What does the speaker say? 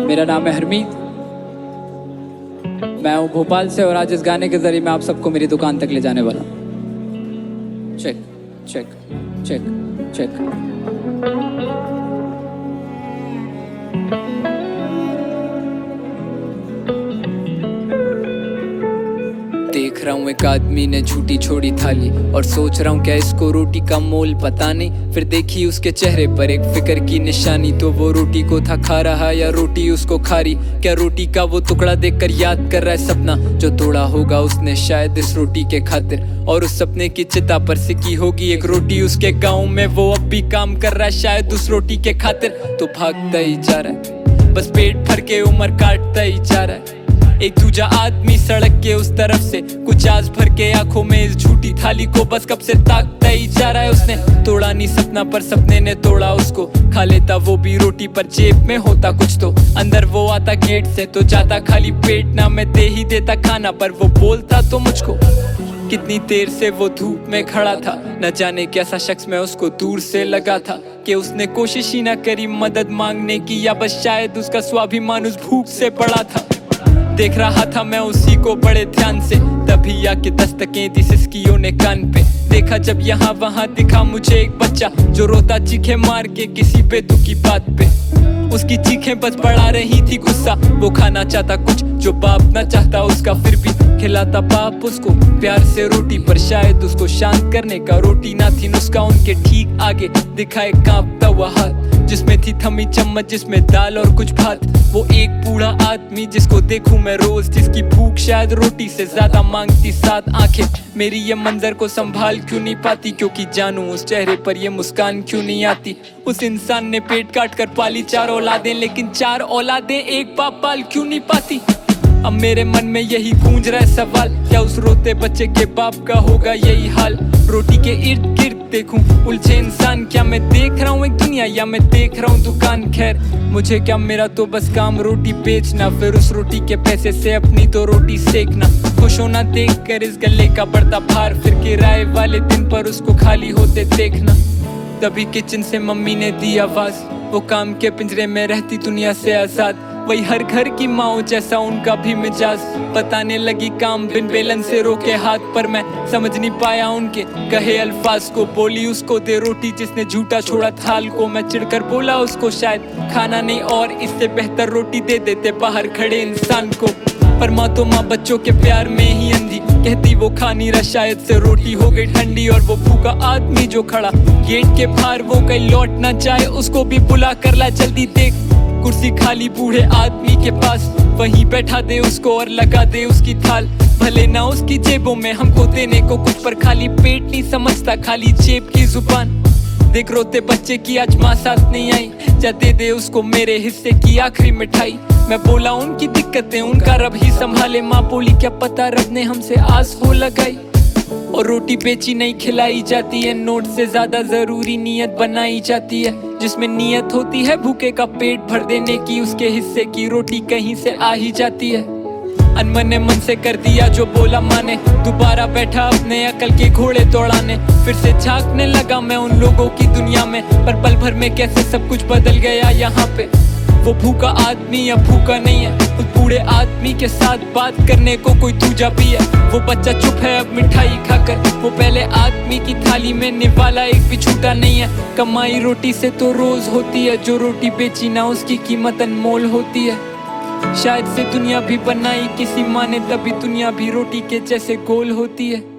मेरा नाम है हरमीत, मैं हूँ भोपाल से और आज इस गाने के जरिए मैं आप सबको मेरी दुकान तक ले जाने वाला हूँ। Check check check check. देख रहा हूँ एक आदमी ने झूठी छोड़ी थाली और सोच रहा हूँ क्या इसको रोटी का मोल पता नहीं। फिर देखी उसके चेहरे पर एक फिक्र की निशानी, तो वो रोटी को था खा रहा या रोटी उसको खा रही। क्या रोटी का वो टुकड़ा देखकर याद कर रहा है सपना जो तोड़ा होगा उसने शायद इस रोटी के खातिर, और उस सपने की चिता पर सिकी होगी एक रोटी उसके गाँव में। वो अब भी काम कर रहा है शायद उस रोटी के खातिर, तो भागता ही जा रहा है बस पेट भर के उम्र काटता ही जा रहा है। एक दूजा आदमी सड़क के उस तरफ से कुछ आस भर के आंखों में इस झूठी थाली को बस कब से ताकता ही जा रहा है। उसने तोड़ा नहीं सपना पर सपने ने तोड़ा उसको, खा लेता वो भी रोटी पर जेब में होता कुछ तो। अंदर वो आता गेट से तो जाता खाली पेट, ना मैं दे ही देता खाना पर वो बोलता तो मुझको। कितनी देर से वो धूप में खड़ा था, न जाने कैसा शख्स मैं उसको दूर से लगा था कि उसने कोशिश ही ना करी मदद मांगने की, या बस शायद उसका स्वाभिमान उस भूख से बड़ा था। देख रहा था मैं उसी को बड़े ध्यान से, तभी आके दस्तकें दी सिसकियों ने कान पे। देखा जब यहाँ वहाँ दिखा मुझे एक बच्चा जो रोता चीखे मार के किसी बेतुकी बात पे। उसकी चीखें बस बढ़ा रही थी गुस्सा, वो खाना चाहता कुछ जो बाप ना चाहता उसका, फिर भी खिलाता बाप उसको प्यार से रोटी, पर शायद उसको शांत करने का रोटी ना थी नुस्खा। उनके ठीक आगे दिखाए कांपता हुआ हाथ जिसमें थी थमी चम्मच जिसमें दाल और कुछ भात। वो एक बूढ़ा आदमी जिसको देखूं मैं रोज, जिसकी भूख शायद रोटी से ज्यादा मांगती सात आंखें। मेरी ये मंजर को संभाल क्यों नहीं पाती, क्योंकि जानूं उस चेहरे पर ये मुस्कान क्यों नहीं आती। उस इंसान ने पेट काट कर पाली 4 औलादें, लेकिन 4 औलादें एक बाप पाल क्यों नहीं पाती। अब मेरे मन में यही गूंज रहा है सवाल, क्या उस रोते बच्चे के बाप का होगा यही हाल। रोटी के इर्द गिर्द देखूं उलझे इंसान, क्या मैं देख रहा हूँ एक दुनिया या मैं देख रहा हूँ दुकान। खैर मुझे क्या, मेरा तो बस काम रोटी बेचना, फिर उस रोटी के पैसे से अपनी तो रोटी सेकना। खुश होना देख कर इस गले का बढ़ता भार, फिर किराए वाले दिन पर उसको खाली होते देखना। तभी किचन से मम्मी ने दी आवाज, वो काम के पिंजरे में रहती दुनिया से आजाद। वही हर घर की माँ जैसा उनका भी मिजाज, बताने लगी काम बिन बेलन से रोके हाथ, पर मैं समझ नहीं पाया उनके कहे अल्फाज को। बोली उसको दे रोटी जिसने झूठा छोड़ा थाल को, मैं चिढ़कर बोला उसको शायद खाना नहीं और इससे बेहतर रोटी दे देते बाहर खड़े इंसान को। पर माँ तो माँ बच्चों के प्यार में ही अंधी, कहती वो खा नहीं रहा शायद से रोटी हो गई ठंडी। और वो भूखा आदमी जो खड़ा गेट के बाहर वो कहीं लौट ना जाए, उसको भी बुला कर ला जल्दी देख कुर्सी खाली बूढ़े आदमी के पास, वहीं बैठा दे उसको और लगा दे उसकी थाल। भले ना उसकी जेबों में हमको देने को कुछ, पर खाली पेट नहीं समझता खाली जेब की जुबान। देख रोते बच्चे की आज माँ साथ नहीं आई, जा दे दे उसको मेरे हिस्से की आखिरी मिठाई। मैं बोला उनकी दिक्कतें उनका रब ही संभाले, माँ बोली क्या पता रब ने हमसे आस हो लगाई। और रोटी बेची नहीं खिलाई जाती है, नोट से ज्यादा जरूरी नीयत बनाई जाती है। जिसमें नीयत होती है भूखे का पेट भर देने की, उसके हिस्से की रोटी कहीं से आ ही जाती है। अनमन ने मन से कर दिया जो बोला माने, दोबारा बैठा अपने अकल के घोड़े दौड़ाने। फिर से झांकने लगा मैं उन लोगों की दुनिया में, पर पल भर में कैसे सब कुछ बदल गया यहाँ पे। वो भूखा आदमी अब भूखा नहीं है, उस बूढ़े आदमी के साथ बात करने को कोई दूजा भी है। वो बच्चा चुप है अब मिठाई खाकर, वो पहले आदमी की थाली में निवाला एक भी छूटा नहीं है। कमाई रोटी से तो रोज होती है, जो रोटी बेची ना उसकी कीमत अनमोल होती है। शायद से दुनिया भी बनाई किसी माँ ने, तभी दुनिया भी रोटी के जैसे गोल होती है।